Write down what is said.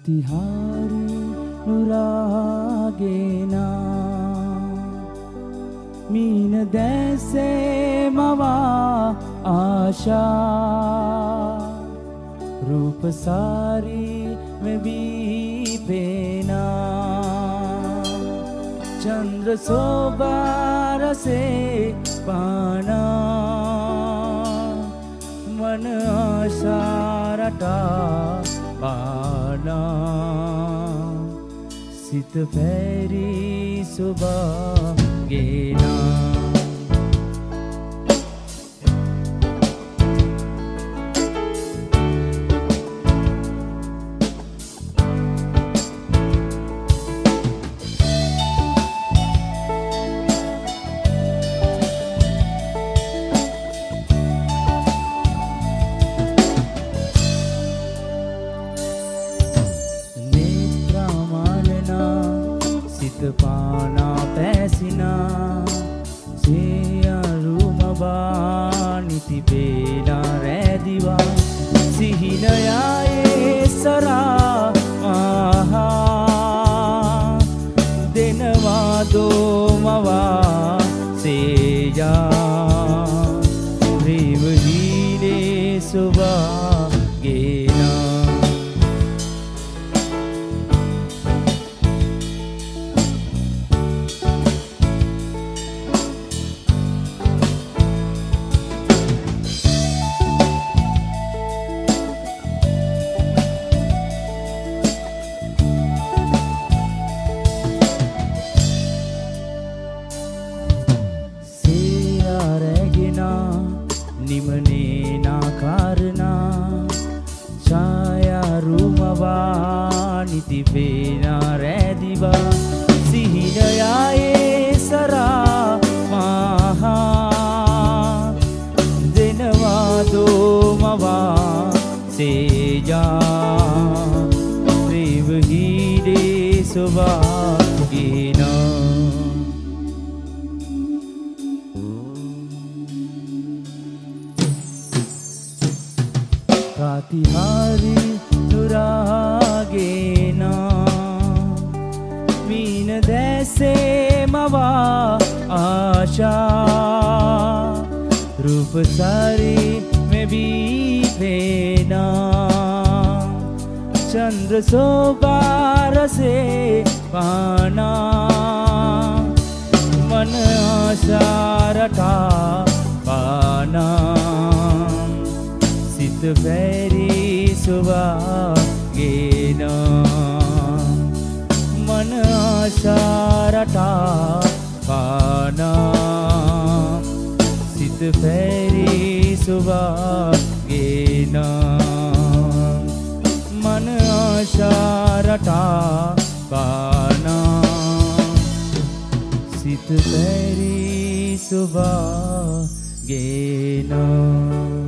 ප්‍රතිහාරි නුරාගේනා මීන දැසේ මවා ආශා රූපසාරි මෙවී පේනා චන්ද්‍ර සෝබාරසේ පානා මන ආශාරටා පානා සිත පැරි සුභාගේනා පානා පැසිනා සියලුම නිති පේනා රැදිවා සිහිනයායේ සරා මහා දෙනවා දෝමවා සේයා රිවහිනේ සුභාගේනා නිමනේනා කාරණා ඡායාරුමවා නිති පේනා රැදිවා සිහිනයායේ සරා මහා දෙනවා දෝමවා සේජා ත්‍රිවහිදේ සුභාගේනා ප්‍රතිහාරි නුරාගේනා මීන දැසේ මවා ආශා රූපසාරි මෙවී පේනා චන්ද්‍ර සෝබාරසේ පානා මන ආශාරටා පානා සිත පැරි සුභාගේනා මන ආශාරටා පානා සිත පැරි සුභාගේනා මන ආශාරටා පානා සිත පැරි සුභාගේනා